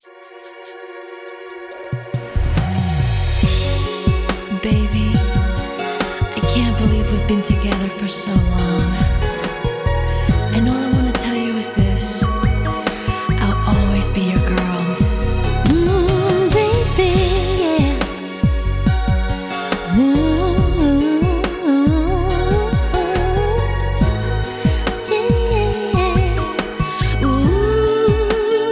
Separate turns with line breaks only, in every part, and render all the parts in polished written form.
Baby, I can't believe we've been together for so long. And all I want to tell you is this: I'll always be your girl. Baby, yeah. Yeah. Ooh.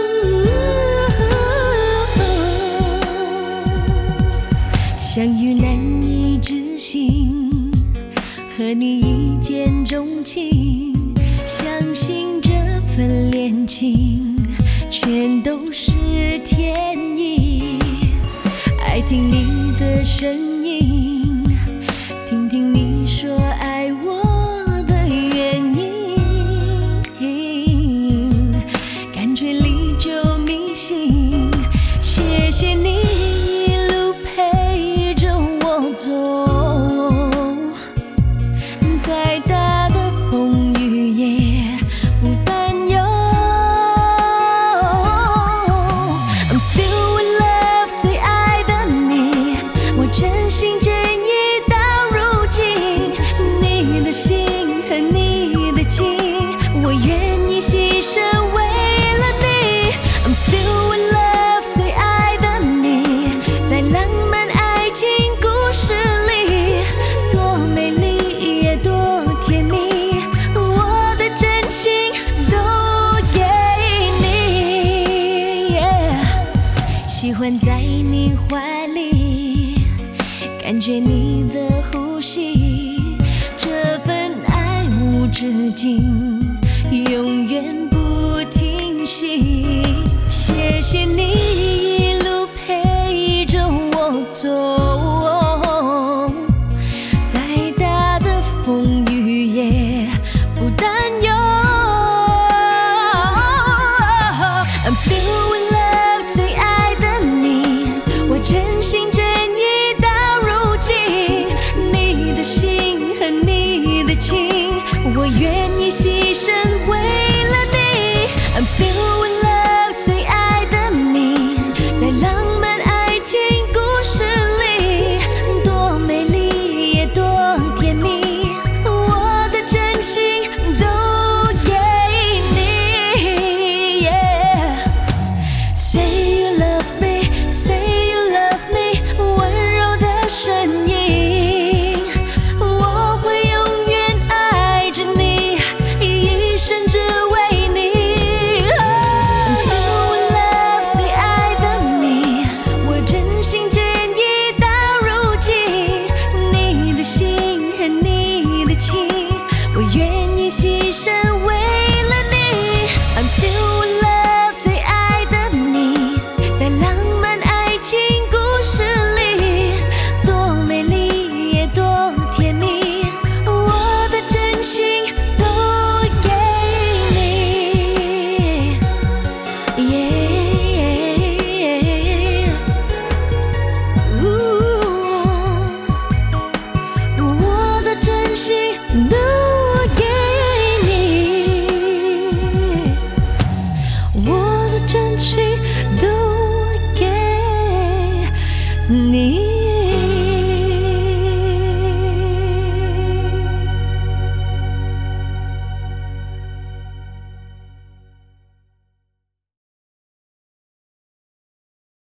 相遇难以置信，和你一见钟情，相信这份恋情全都是天意。爱听你的声音，听听你说爱我的原因，感觉历久弥新。谢谢你一路陪着我走，再大的风雨也不担忧。I'm still in love， 最爱的你，我真心真意到如今。你的心和你的情，我愿意牺牲为了你。I'm still in love， 最爱的你，在浪漫爱情故事里，多美丽也多甜蜜，我的真心都给你。喜欢在你怀里，感觉你的呼吸，这份爱无止境，永远不停息。谢谢你一路陪着我走，再大的风雨也不担忧。I'm still in love。